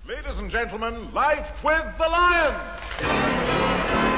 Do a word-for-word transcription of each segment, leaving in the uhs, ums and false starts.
Ladies and gentlemen, Life with the Lions!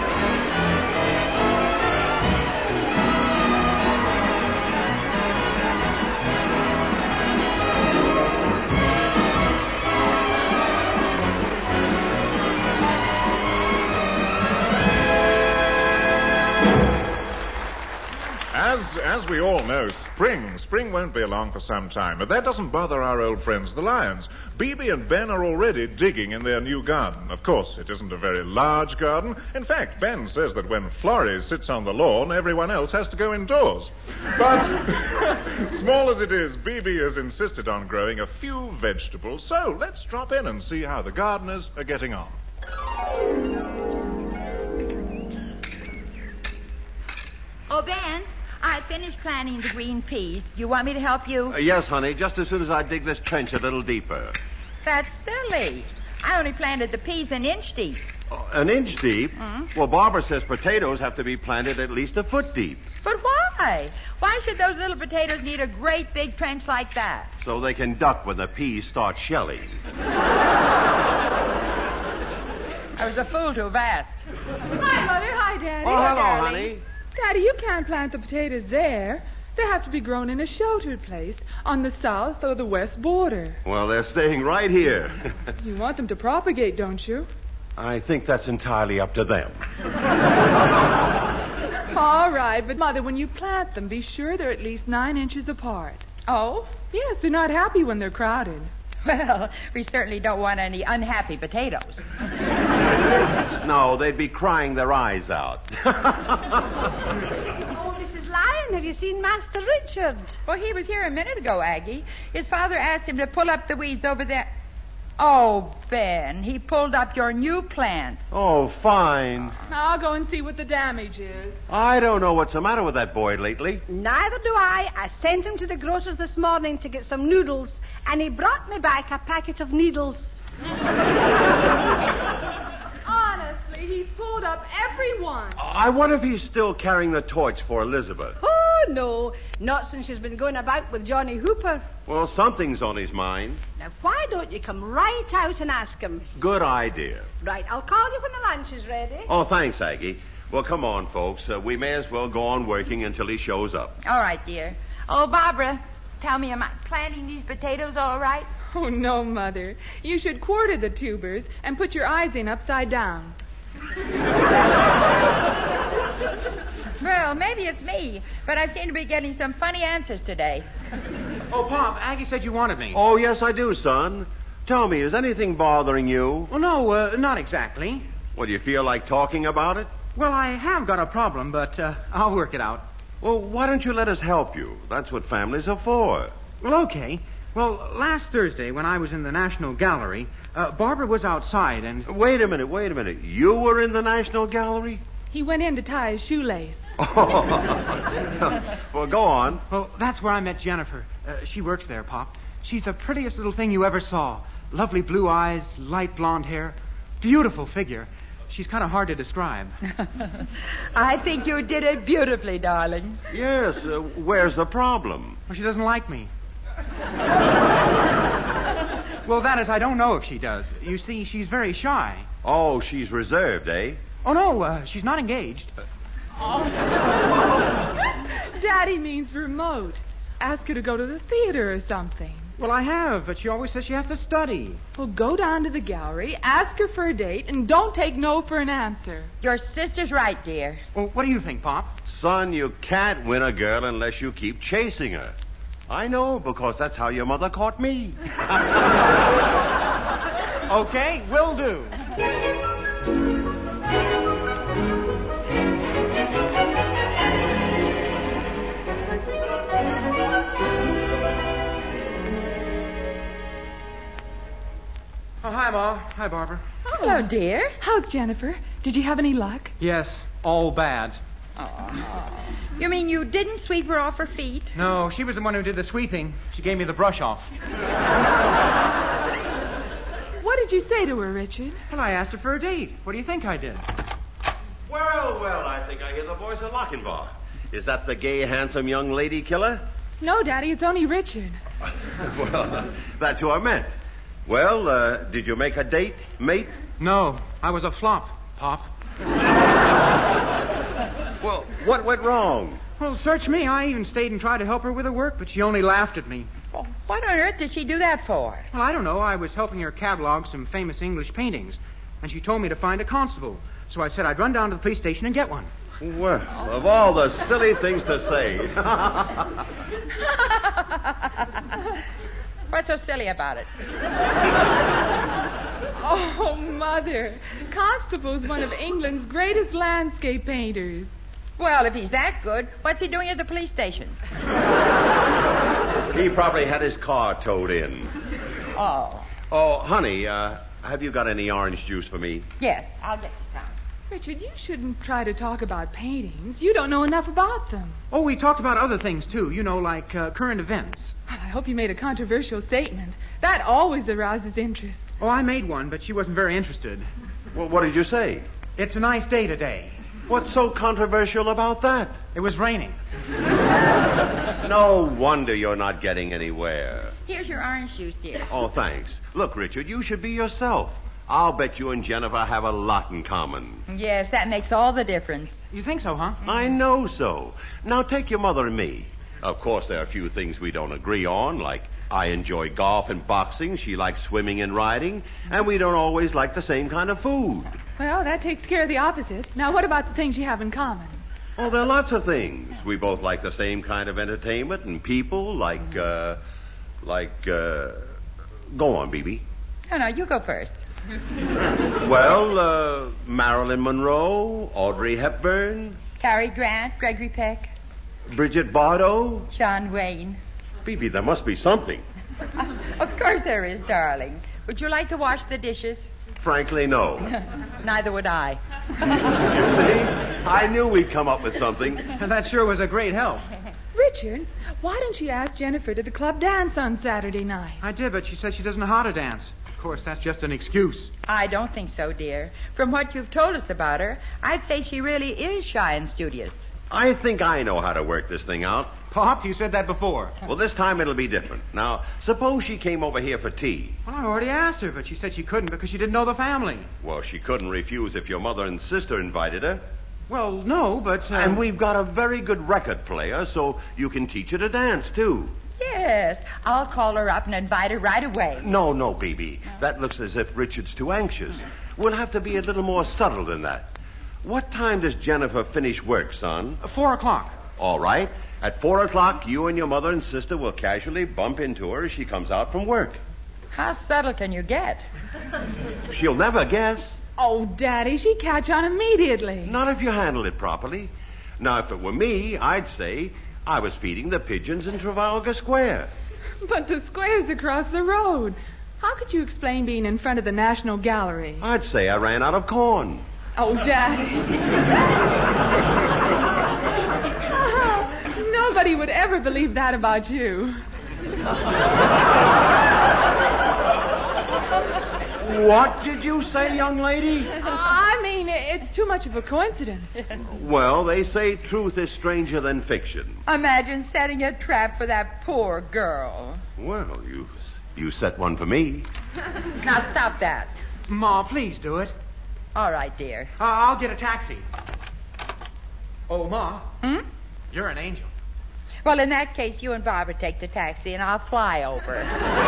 As, as we all know, spring, spring won't be along for some time, but that doesn't bother our old friends, the Lions. Bebe and Ben are already digging in their new garden. Of course, it isn't a very large garden. In fact, Ben says that when Florrie sits on the lawn, everyone else has to go indoors. But, small as it is, Bebe has insisted on growing a few vegetables, so let's drop in and see how the gardeners are getting on. Oh, Ben, I finished planting the green peas. Do you want me to help you? Uh, yes, honey, just as soon as I dig this trench a little deeper. That's silly. I only planted the peas an inch deep. Oh, an inch deep? Mm. Well, Barbara says potatoes have to be planted at least a foot deep. But why? Why should those little potatoes need a great big trench like that? So they can duck when the peas start shelling. I was a fool to have asked. Hi, Mother. Hi, Daddy. Oh, hello, darling. honey. Daddy, you can't plant the potatoes there. They have to be grown in a sheltered place on the south or the west border. Well, they're staying right here. You want them to propagate, don't you? I think that's entirely up to them. All right, but Mother, when you plant them, be sure they're at least nine inches apart. Oh? Yes, they're not happy when they're crowded. Well, we certainly don't want any unhappy potatoes. No, they'd be crying their eyes out. Oh, Missus Lyon, have you seen Master Richard? Well, he was here a minute ago, Aggie. His father asked him to pull up the weeds over there. Oh, Ben, he pulled up your new plants. Oh, fine. I'll go and see what the damage is. I don't know what's the matter with that boy lately. Neither do I. I sent him to the grocer's this morning to get some noodles, and he brought me back a packet of needles. Honestly, he's pulled up every one. I wonder if he's still carrying the torch for Elizabeth. Oh, no. Not since she's been going about with Johnny Hooper. Well, something's on his mind. Now, why don't you come right out and ask him? Good idea. Right, I'll call you when the lunch is ready. Oh, thanks, Aggie. Well, come on, folks. Uh, we may as well go on working until he shows up. All right, dear. Oh, Barbara, tell me, am I planting these potatoes all right? Oh, no, Mother. You should quarter the tubers and put your eyes in upside down. Well, maybe it's me, but I seem to be getting some funny answers today. Oh, Pop, Aggie said you wanted me. Oh, yes, I do, son. Tell me, is anything bothering you? Well, no, uh, not exactly. Well, do you feel like talking about it? Well, I have got a problem, but uh, I'll work it out. Well, why don't you let us help you? That's what families are for. Well, okay. Well, last Thursday, when I was in the National Gallery, uh, Barbara was outside and... Wait a minute, wait a minute. You were in the National Gallery? He went in to tie his shoelace. Oh. Well, go on. Well, that's where I met Jennifer. Uh, she works there, Pop. She's the prettiest little thing you ever saw. Lovely blue eyes, light blonde hair, beautiful figure. She's kind of hard to describe. I think you did it beautifully, darling. Yes, uh, where's the problem? Well, she doesn't like me. Well, that is, I don't know if she does. You see, she's very shy. Oh, she's reserved, eh? Oh, no, uh, she's not engaged. Daddy means remote. Ask her to go to the theater or something. Well, I have, but she always says she has to study. Well, go down to the gallery, ask her for a date, and don't take no for an answer. Your sister's right, dear. Well, what do you think, Pop? Son, you can't win a girl unless you keep chasing her. I know, because that's how your mother caught me. Okay, will do. Oh, hi, Ma. Hi, Barbara. Hello, dear. How's Jennifer? Did you have any luck? Yes, all bad. Oh. You mean you didn't sweep her off her feet? No, she was the one who did the sweeping. She gave me the brush off. What did you say to her, Richard? Well, I asked her for a date. What do you think I did? Well, well, I think I hear the voice of Lochinvar. Is that the gay, handsome young lady killer? No, Daddy, it's only Richard. Well, that's who I meant. Well, uh, did you make a date, mate? No, I was a flop, Pop. Well, what went wrong? Well, search me. I even stayed and tried to help her with her work, but she only laughed at me. Well, what on earth did she do that for? Well, I don't know. I was helping her catalog some famous English paintings, and she told me to find a constable. So I said I'd run down to the police station and get one. Well, of all the silly things to say. What's so silly about it? Oh, Mother. Constable's one of England's greatest landscape painters. Well, if he's that good, what's he doing at the police station? He probably had his car towed in. Oh. Oh, honey, uh, have you got any orange juice for me? Yes, I'll get you some. Richard, you shouldn't try to talk about paintings. You don't know enough about them. Oh, we talked about other things, too. You know, like uh, current events. I hope you made a controversial statement. That always arouses interest. Oh, I made one, but she wasn't very interested. Well, what did you say? It's a nice day today. What's so controversial about that? It was raining. No wonder you're not getting anywhere. Here's your orange juice, dear. Oh, thanks. Look, Richard, you should be yourself. I'll bet you and Jennifer have a lot in common. Yes, that makes all the difference. You think so, huh? I know so. Now, take your mother and me. Of course, there are a few things we don't agree on, like I enjoy golf and boxing, she likes swimming and riding, and we don't always like the same kind of food. Well, that takes care of the opposites. Now, what about the things you have in common? Oh, there are lots of things. We both like the same kind of entertainment and people, like, uh, like, uh, go on, B B. No, no, you go first. Well, uh, Marilyn Monroe, Audrey Hepburn, Cary Grant, Gregory Peck, Bridget Bardot. John Wayne. B B, there must be something. Of course there is, darling. Would you like to wash the dishes? Frankly, no. Neither would I. You see? I knew we'd come up with something. That sure was a great help. Richard, why didn't you ask Jennifer to the club dance on Saturday night? I did, but she said she doesn't know how to dance. Of course, that's just an excuse. I don't think so, dear. From what you've told us about her, I'd say she really is shy and studious. I think I know how to work this thing out. Pop, you said that before. Well, this time it'll be different. Now, suppose she came over here for tea. Well, I already asked her, but she said she couldn't because she didn't know the family. Well, she couldn't refuse if your mother and sister invited her. Well, no, but... Uh... And we've got a very good record player, so you can teach her to dance, too. Yes, I'll call her up and invite her right away. No, no, B B. That looks as if Richard's too anxious. We'll have to be a little more subtle than that. What time does Jennifer finish work, son? Uh, four o'clock. All right. At four o'clock, you and your mother and sister will casually bump into her as she comes out from work. How subtle can you get? She'll never guess. Oh, Daddy, she'd catch on immediately. Not if you handle it properly. Now, if it were me, I'd say I was feeding the pigeons in Trafalgar Square. But the square's across the road. How could you explain being in front of the National Gallery? I'd say I ran out of corn. Oh, Daddy. Nobody would ever believe that about you. What did you say, young lady? I mean, it's too much of a coincidence. Well, they say truth is stranger than fiction. Imagine setting a trap for that poor girl. Well, you you set one for me. Now stop that. Ma, please do it. All right, dear. Uh, I'll get a taxi. Oh, Ma. Hmm? You're an angel. Well, in that case, you and Barbara take the taxi, and I'll fly over.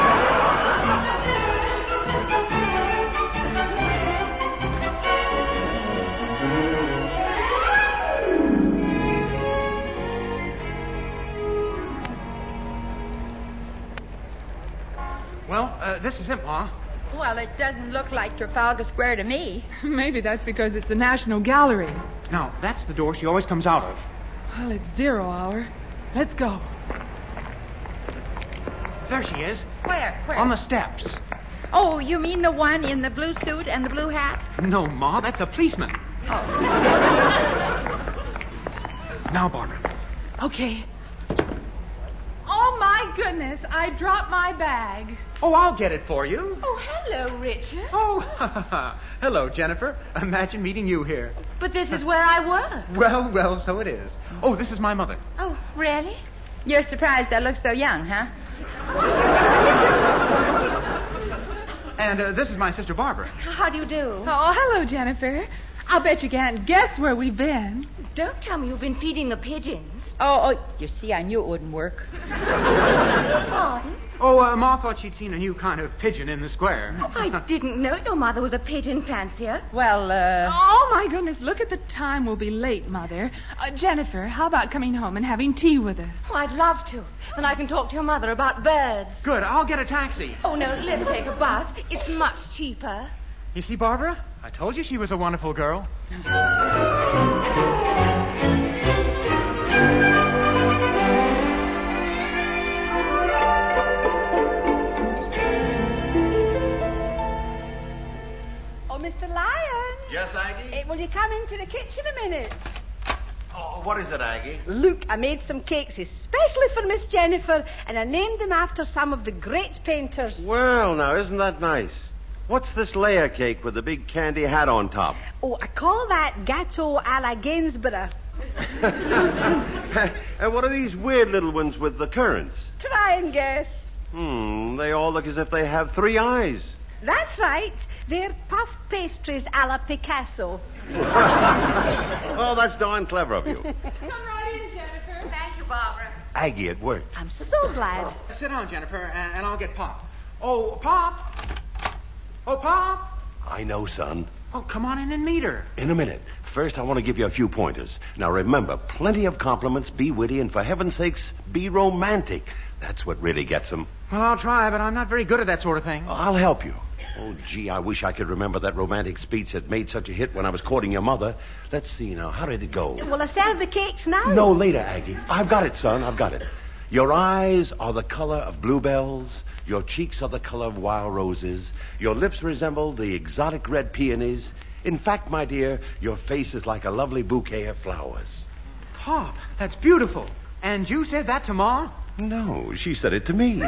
Well, uh, this is it, Ma. Well, it doesn't look like Trafalgar Square to me. Maybe that's because it's the National Gallery. No, that's the door she always comes out of. Well, it's zero hour. Let's go. There she is. Where? Where? On the steps. Oh, you mean the one in the blue suit and the blue hat? No, Ma, that's a policeman. Oh. Now, Barbara. Okay. Oh, my goodness. I dropped my bag. Oh, I'll get it for you. Oh, hello, Richard. Oh, hello, Jennifer. Imagine meeting you here. But this is where I work. Well, well, so it is. Oh, this is my mother. Oh, really? You're surprised I look so young, huh? And uh, this is my sister Barbara. How do you do? Oh, hello, Jennifer. I'll bet you can't guess where we've been. Don't tell me you've been feeding the pigeons. Oh, oh, you see, I knew it wouldn't work. Pardon? Oh, uh, Ma thought she'd seen a new kind of pigeon in the square. Oh, I didn't know your mother was a pigeon fancier. Well, uh... Oh, my goodness, look at the time. We'll be late, Mother. Uh, Jennifer, how about coming home and having tea with us? Oh, I'd love to. Then I can talk to your mother about birds. Good, I'll get a taxi. Oh, no, let's take a bus. It's much cheaper. You see, Barbara? I told you she was a wonderful girl. Oh, Mister Lion. Yes, Aggie? Eh, will you come into the kitchen a minute? Oh, what is it, Aggie? Look, I made some cakes especially for Miss Jennifer, and I named them after some of the great painters. Well, now, isn't that nice? What's this layer cake with the big candy hat on top? Oh, I call that Gâteau à la Gainsborough. And what are these weird little ones with the currants? Try and guess. Hmm, they all look as if they have three eyes. That's right. They're puff pastries a la Picasso. Oh, that's darn clever of you. Come right in, Jennifer. Thank you, Barbara. Aggie, it worked. I'm so glad. Sit down, Jennifer, and, and I'll get Pop. Oh, Pop! Oh, Pop! I know, son. Oh, come on in and meet her. In a minute. First, I want to give you a few pointers. Now, remember, plenty of compliments, be witty, and for heaven's sakes, be romantic. That's what really gets them. Well, I'll try, but I'm not very good at that sort of thing. I'll help you. Oh, gee, I wish I could remember that romantic speech that made such a hit when I was courting your mother. Let's see now. How did it go? Will I serve the cakes now? No, later, Aggie. I've got it, son. I've got it. Your eyes are the color of bluebells. Your cheeks are the color of wild roses. Your lips resemble the exotic red peonies. In fact, my dear, your face is like a lovely bouquet of flowers. Pop, that's beautiful. And you said that to Ma? No, she said it to me.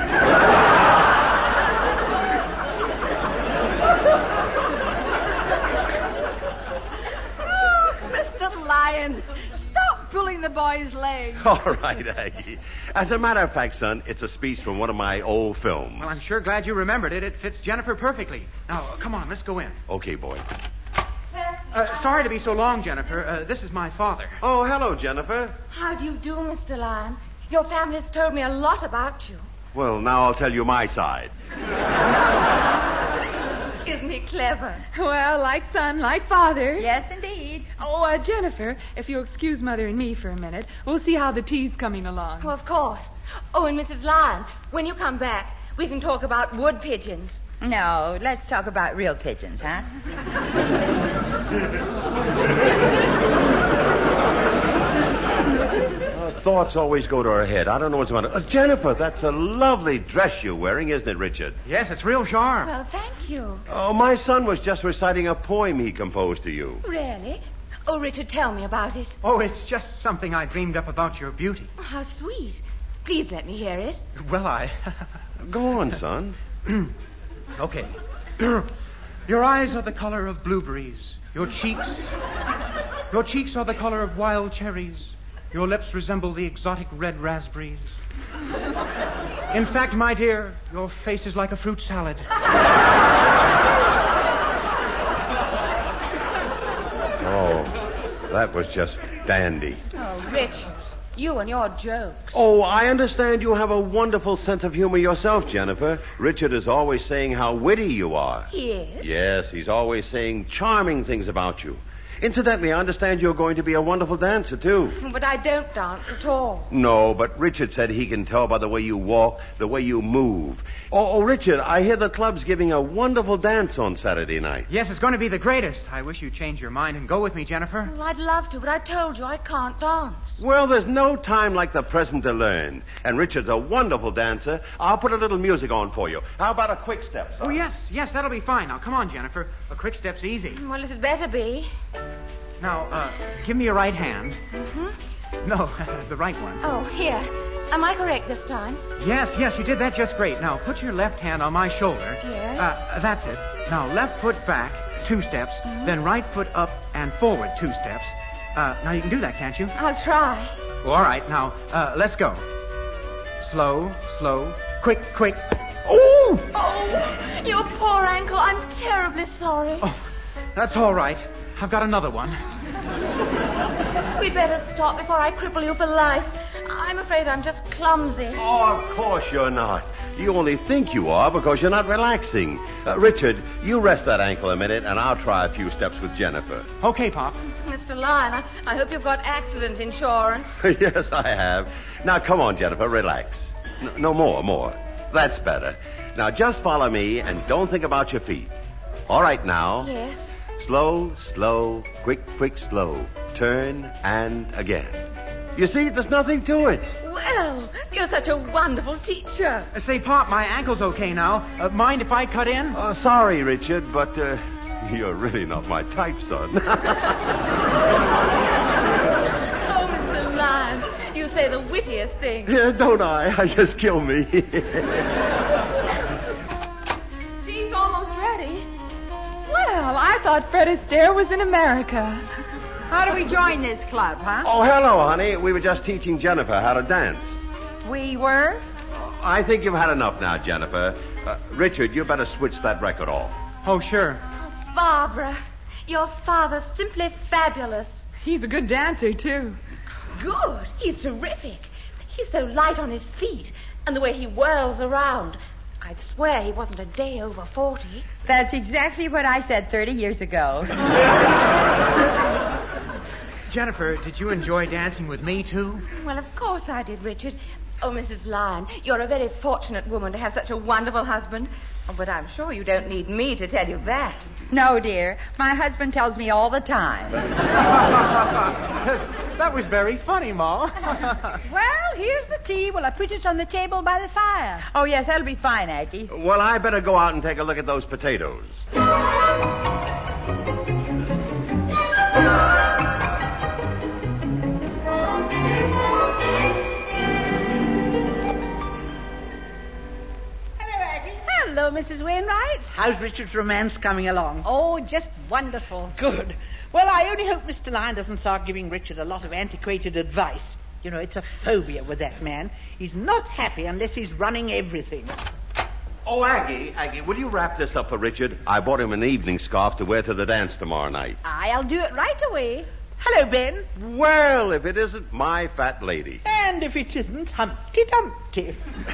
Oh, Mister Lion, stop pulling the boy's leg. All right, Aggie. As a matter of fact, son, it's a speech from one of my old films. Well, I'm sure glad you remembered it. It fits Jennifer perfectly. Now, come on, let's go in. Okay, boy. Uh, sorry to be so long, Jennifer. Uh, this is my father. Oh, hello, Jennifer. How do you do, Mister Lion? Your family has told me a lot about you. Well, now I'll tell you my side. Isn't he clever? Well, like son, like father. Yes, indeed. Oh, uh, Jennifer, if you'll excuse Mother and me for a minute, we'll see how the tea's coming along. Oh, of course. Oh, and Missus Lion, when you come back, we can talk about wood pigeons. No, let's talk about real pigeons, huh? Uh, thoughts always go to her head. I don't know what's the matter. Uh, Jennifer, that's a lovely dress you're wearing, isn't it, Richard? Yes, it's real sharp. Well, thank you. Oh, my son was just reciting a poem he composed to you. Really? Oh, Richard, tell me about it. Oh, it's just something I dreamed up about your beauty. Oh, how sweet. Please let me hear it. Well, I... Go on, son. Okay. Your eyes are the color of blueberries. Your cheeks... Your cheeks are the color of wild cherries. Your lips resemble the exotic red raspberries. In fact, my dear, your face is like a fruit salad. Oh, that was just dandy. Oh, Richard, you and your jokes. Oh, I understand you have a wonderful sense of humor yourself, Jennifer. Richard is always saying how witty you are. He is? Yes, he's always saying charming things about you. Incidentally, I understand you're going to be a wonderful dancer, too. But I don't dance at all. No, but Richard said he can tell by the way you walk, the way you move. Oh, oh, Richard, I hear the club's giving a wonderful dance on Saturday night. Yes, it's going to be the greatest. I wish you'd change your mind and go with me, Jennifer. Well, I'd love to, but I told you I can't dance. Well, there's no time like the present to learn. And Richard's a wonderful dancer. I'll put a little music on for you. How about a quick step, son? Oh, yes, yes, that'll be fine. Now, come on, Jennifer. A quick step's easy. Well, it had better be. Now, uh, give me your right hand. Mm-hmm. No, the right one. Oh, here. Am I correct this time? Yes, yes, you did that just great. Now, put your left hand on my shoulder. Yes. Uh, that's it. Now, left foot back, two steps. Mm-hmm. Then right foot up and forward, two steps. Uh, now, you can do that, can't you? I'll try. Well, all right, now, uh, let's go. Slow, slow, quick, quick. Oh! Oh, your poor ankle. I'm terribly sorry. Oh, that's all right. I've got another one. We'd better stop before I cripple you for life. I'm afraid I'm just clumsy. Oh, of course you're not. You only think you are because you're not relaxing. Uh, Richard, you rest that ankle a minute, and I'll try a few steps with Jennifer. Okay, Pop. Mister Lyon, I, I hope you've got accident insurance. Yes, I have. Now, come on, Jennifer, relax. No, no, more, more. That's better. Now, just follow me, and don't think about your feet. All right, now. Yes. Slow, slow, quick, quick, slow. Turn and again. You see, there's nothing to it. Well, you're such a wonderful teacher. Uh, say, Pop, my ankle's okay now. Uh, mind if I cut in? Oh, sorry, Richard, but uh, you're really not my type, son. Oh, Mister Lyon, you say the wittiest things. Yeah, don't I? I just kill me. She's almost ready. Well, I thought Fred Astaire was in America. How do we join this club, huh? Oh, hello, honey. We were just teaching Jennifer how to dance. We were? I think you've had enough now, Jennifer. Uh, Richard, you better switch that record off. Oh, sure. Barbara, your father's simply fabulous. He's a good dancer, too. Good. He's terrific. He's so light on his feet, and the way he whirls around. I'd swear he wasn't a day over forty. That's exactly what I said thirty years ago. Jennifer, did you enjoy dancing with me, too? Well, of course I did, Richard. Oh, Missus Lyon, you're a very fortunate woman to have such a wonderful husband. Oh, but I'm sure you don't need me to tell you that. No, dear. My husband tells me all the time. That was very funny, Ma. Well, here's the tea. Will I put it on the table by the fire? Oh, yes, that'll be fine, Aggie. Well, I better go out and take a look at those potatoes. Hello, Missus Wainwright. How's Richard's romance coming along? Oh, just wonderful. Good. Well, I only hope Mister Lyon doesn't start giving Richard a lot of antiquated advice. You know, it's a phobia with that man. He's not happy unless he's running everything. Oh, Aggie, Aggie, will you wrap this up for Richard? I bought him an evening scarf to wear to the dance tomorrow night. Aye, I'll do it right away. Hello, Ben. Well, if it isn't my fat lady. And if it isn't Humpty Dumpty.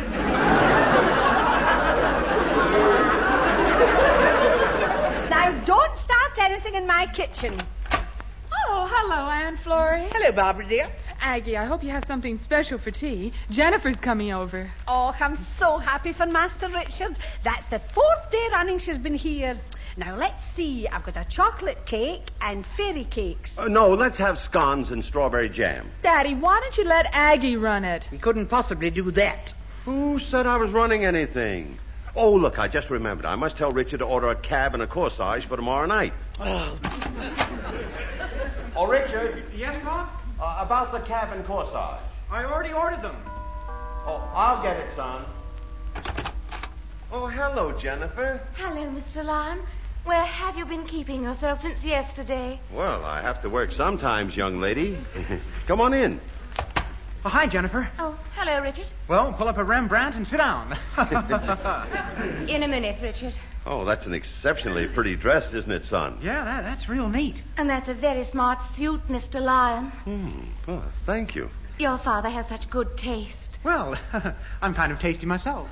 Now, don't start anything in my kitchen. Oh, hello, Aunt Florrie. Hello, Barbara, dear. Aggie, I hope you have something special for tea. Jennifer's coming over. Oh, I'm so happy for Master Richard. That's the fourth day running she's been here. Now, let's see. I've got a chocolate cake and fairy cakes. Uh, no, let's have scones and strawberry jam. Daddy, why don't you let Aggie run it? He couldn't possibly do that. Who said I was running anything? Oh, look, I just remembered. I must tell Richard to order a cab and a corsage for tomorrow night. Oh, Oh, Richard. Yes, Pop? Uh, about the cab and corsage. I already ordered them. Oh, I'll get it, son. Oh, hello, Jennifer. Hello, Mister Lyon. Where have you been keeping yourself since yesterday? Well, I have to work sometimes, young lady. Come on in. Oh, hi, Jennifer. Oh, hello, Richard. Well, pull up a Rembrandt and sit down. In a minute, Richard. Oh, that's an exceptionally pretty dress, isn't it, son? Yeah, that, that's real neat. And that's a very smart suit, Mister Lyon. Hmm. Oh, thank you. Your father has such good taste. Well, I'm kind of tasty myself.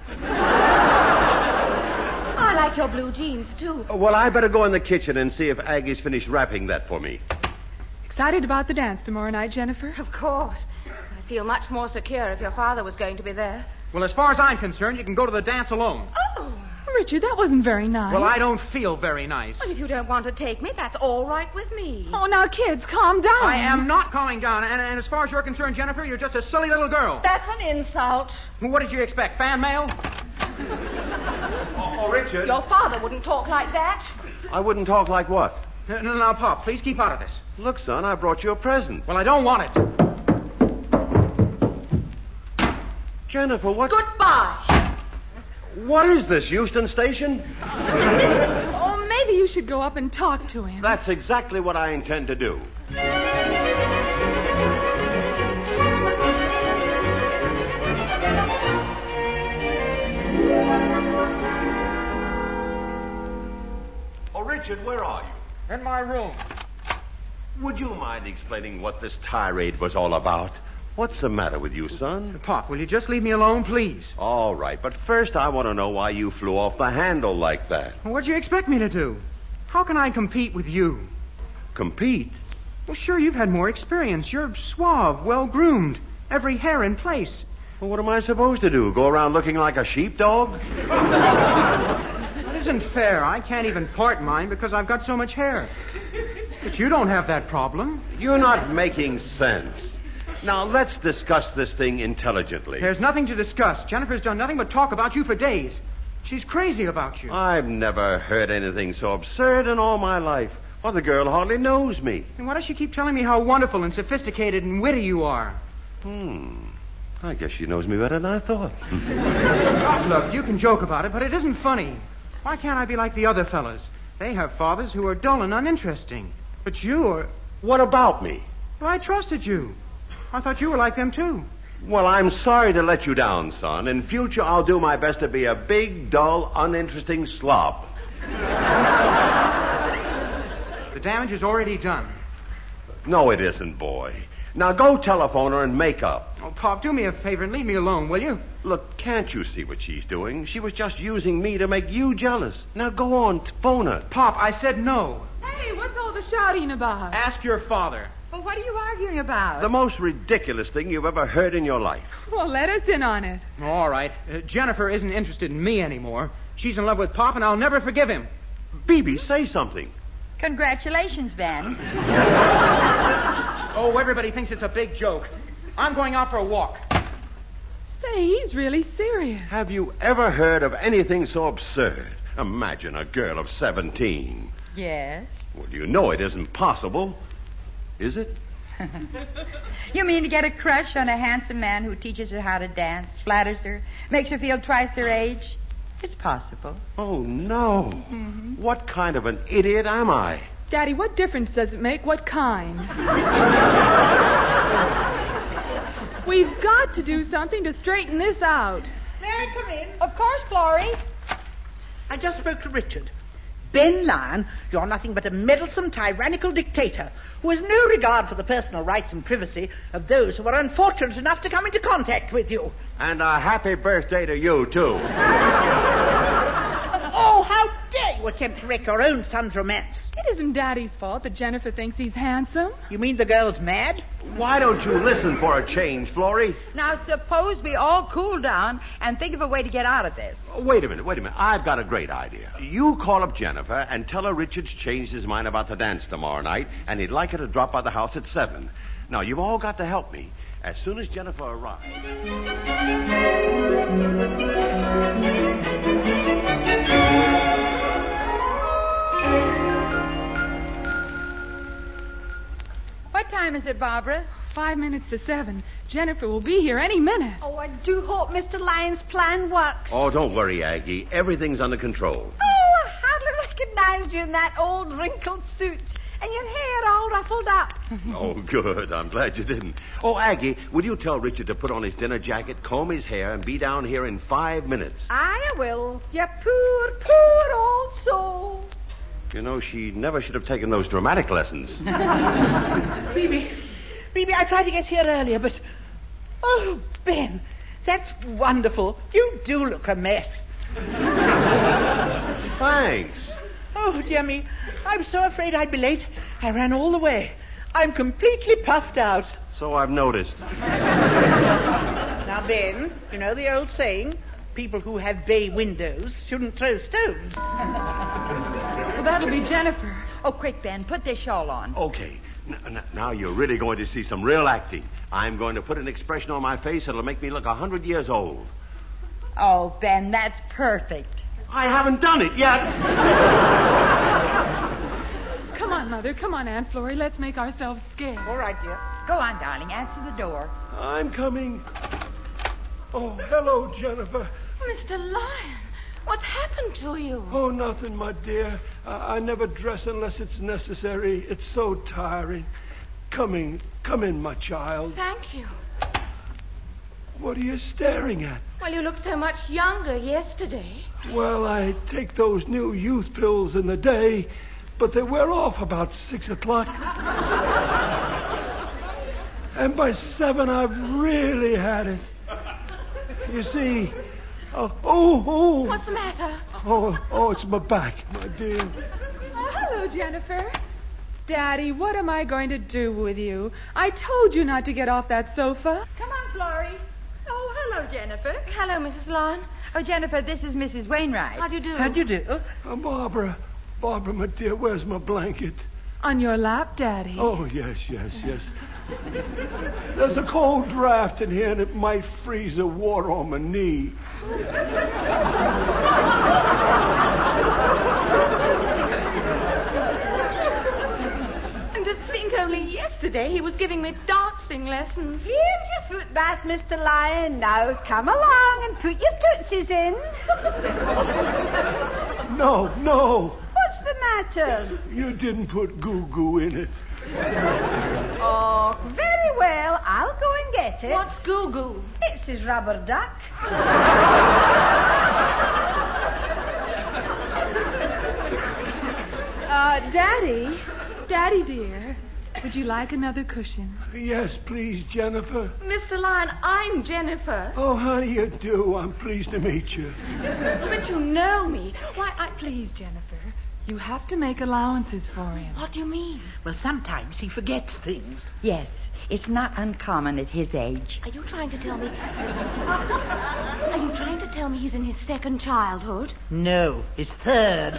I like your blue jeans, too. Oh, well, I better go in the kitchen and see if Aggie's finished wrapping that for me. Excited about the dance tomorrow night, Jennifer? Of course. I feel much more secure if your father was going to be there. Well, as far as I'm concerned, you can go to the dance alone. Oh. Richard, that wasn't very nice. Well, I don't feel very nice. Well, if you don't want to take me, that's all right with me. Oh, now, kids, calm down. I am not calming down. And, and as far as you're concerned, Jennifer, you're just a silly little girl. That's an insult. What did you expect? Fan mail? Oh, oh, Richard. Your father wouldn't talk like that. I wouldn't talk like what? No, no, no, Pop, please keep out of this. Look, son, I brought you a present. Well, I don't want it. Jennifer, what? Goodbye. What is this, Euston Station? Oh, maybe you should go up and talk to him. That's exactly what I intend to do. Oh, Richard, where are you? In my room. Would you mind explaining what this tirade was all about? What's the matter with you, son? Pop, will you just leave me alone, please? All right, but first I want to know why you flew off the handle like that. What'd you expect me to do? How can I compete with you? Compete? Well, sure, you've had more experience. You're suave, well-groomed, every hair in place. Well, what am I supposed to do? Go around looking like a sheepdog? That isn't fair. I can't even part mine because I've got so much hair. But you don't have that problem. You're not making sense. Now, let's discuss this thing intelligently. There's nothing to discuss. Jennifer's done nothing but talk about you for days. She's crazy about you. I've never heard anything so absurd in all my life. Well, the girl hardly knows me. And why does she keep telling me how wonderful and sophisticated and witty you are? Hmm. I guess she knows me better than I thought. Look, you can joke about it, but it isn't funny. Why can't I be like the other fellas? They have fathers who are dull and uninteresting. But you are... What about me? Well, I trusted you. I thought you were like them, too. Well, I'm sorry to let you down, son. In future, I'll do my best to be a big, dull, uninteresting slob. The damage is already done. No, it isn't, boy. Now go telephone her and make up. Oh, Pop, do me a favor and leave me alone, will you? Look, can't you see what she's doing? She was just using me to make you jealous. Now go on, phone her. Pop, I said no. Hey, what's all the shouting about? Ask your father. Well, what are you arguing about? The most ridiculous thing you've ever heard in your life. Well, let us in on it. All right. Uh, Jennifer isn't interested in me anymore. She's in love with Pop, and I'll never forgive him. Bebe, say something. Congratulations, Ben. Oh, everybody thinks it's a big joke. I'm going out for a walk. Say, he's really serious. Have you ever heard of anything so absurd? Imagine a girl of seventeen. Yes. Well, you know it isn't possible. Is it? You mean to get a crush on a handsome man who teaches her how to dance, flatters her, makes her feel twice her age? It's possible. Oh, no. Mm-hmm. What kind of an idiot am I? Daddy, what difference does it make? What kind? We've got to do something to straighten this out. May I come in? Of course, Florrie. I just spoke to Richard. Ben Lyon, you're nothing but a meddlesome, tyrannical dictator who has no regard for the personal rights and privacy of those who are unfortunate enough to come into contact with you. And a happy birthday to you, too. Oh, how dare you attempt to wreck your own son's romance? It isn't Daddy's fault that Jennifer thinks he's handsome. You mean the girl's mad? Why don't you listen for a change, Florrie? Now, suppose we all cool down and think of a way to get out of this. Oh, wait a minute, wait a minute. I've got a great idea. You call up Jennifer and tell her Richard's changed his mind about the dance tomorrow night, and he'd like her to drop by the house at seven. Now, you've all got to help me. As soon as Jennifer arrives... What time is it, Barbara? Five minutes to seven. Jennifer will be here any minute. Oh, I do hope Mister Lyon's plan works. Oh, don't worry, Aggie. Everything's under control. Oh, I hardly recognized you in that old wrinkled suit. And your hair all ruffled up. Oh, good. I'm glad you didn't. Oh, Aggie, would you tell Richard to put on his dinner jacket, comb his hair, and be down here in five minutes? I will. You poor, poor old soul. You know, she never should have taken those dramatic lessons. Phoebe, Phoebe, I tried to get here earlier, but... Oh, Ben, that's wonderful. You do look a mess. Thanks. Oh, dear me. I'm so afraid I'd be late. I ran all the way. I'm completely puffed out. So I've noticed. Now, Ben, you know the old saying, people who have bay windows shouldn't throw stones. Well, that'll be Jennifer. Oh, quick, Ben, put this shawl on. Okay. N- n- now you're really going to see some real acting. I'm going to put an expression on my face that'll make me look a hundred years old. Oh, Ben, that's perfect. I haven't done it yet. Come on, Mother. Come on, Aunt Florrie. Let's make ourselves scared. All right, dear. Go on, darling. Answer the door. I'm coming. Oh, hello, Jennifer. Mister Lyon, what's happened to you? Oh, nothing, my dear. I, I never dress unless it's necessary. It's so tiring. Come in. Come in, my child. Thank you. What are you staring at? Well, you looked so much younger yesterday. Well, I take those new youth pills in the day, but they wear off about six o'clock. And by seven, I've really had it. You see, oh, oh, oh. What's the matter? Oh, oh, it's my back, my dear. Oh, hello, Jennifer. Daddy, what am I going to do with you? I told you not to get off that sofa. Come on, Florrie. Oh, hello, Jennifer. Hello, Missus Lyon. Oh, Jennifer, this is Missus Wainwright. How do you do? How do you do? Uh, Barbara, Barbara, my dear, where's my blanket? On your lap, Daddy. Oh, yes, yes, yes. There's a cold draft in here, and it might freeze the water on my knee. And to think only yesterday he was giving me dancing lessons. Here's your foot bath, Mister Lion. Now come along and put your tootsies in. No, no. What's the matter? You didn't put goo-goo in it. Oh, very well. I'll go and get it. What's goo-goo? It's his rubber duck. Uh, Daddy, Daddy dear, would you like another cushion? Yes, please, Jennifer. Mister Lyon, I'm Jennifer. Oh, how do you do? I'm pleased to meet you. But you know me. Why, I... Please, Jennifer, you have to make allowances for him. What do you mean? Well, sometimes he forgets things. Yes, it's not uncommon at his age. Are you trying to tell me... Are you trying to tell me he's in his second childhood? No, his third.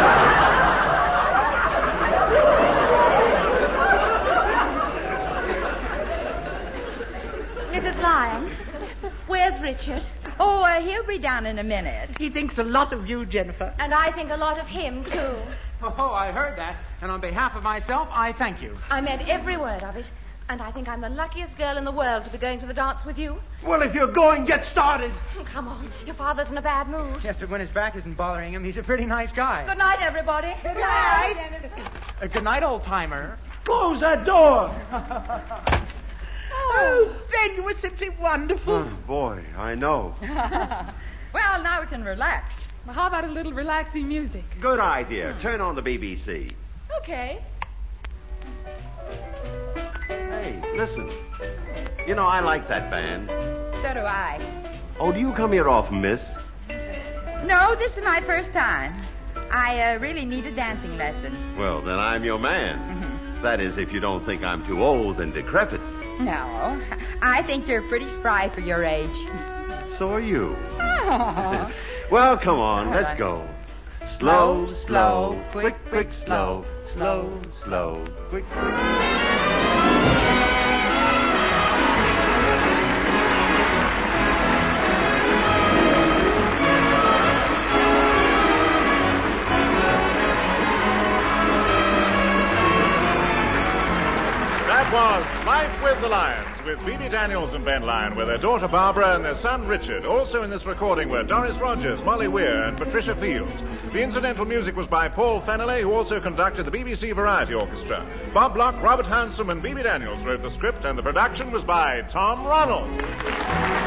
Missus Lyon, where's Richard? Oh, uh, he'll be down in a minute. He thinks a lot of you, Jennifer. And I think a lot of him, too. Oh, I heard that. And on behalf of myself, I thank you. I meant every word of it. And I think I'm the luckiest girl in the world to be going to the dance with you. Well, if you're going, get started. Come on, your father's in a bad mood. Yes, but when his back isn't bothering him, he's a pretty nice guy. Good night, everybody. Good night. Uh, good night, old timer. Close that door. Oh, Ben, you were simply wonderful. Oh, boy, I know. Well, now we can relax. Well, how about a little relaxing music? Good idea. Turn on the B B C. Okay. Hey, listen. You know, I like that band. So do I. Oh, do you come here often, miss? No, this is my first time. I uh, really need a dancing lesson. Well, then I'm your man. Mm-hmm. That is, if you don't think I'm too old and decrepit. No, I think you're pretty spry for your age. So are you. Oh. Well, come on, let's go. Slow, Slow, slow, slow, quick, quick, quick, quick, slow. slow, Slow, slow, quick, quick. That was Life with the Lions, with Phoebe Daniels and Ben Lyon, with their daughter Barbara and their son Richard. Also in this recording were Doris Rogers, Molly Weir, and Patricia Fields. The incidental music was by Paul Fennelly, who also conducted the B B C Variety Orchestra. Bob Block, Robert Hansom, and Phoebe Daniels wrote the script, and the production was by Tom Ronald.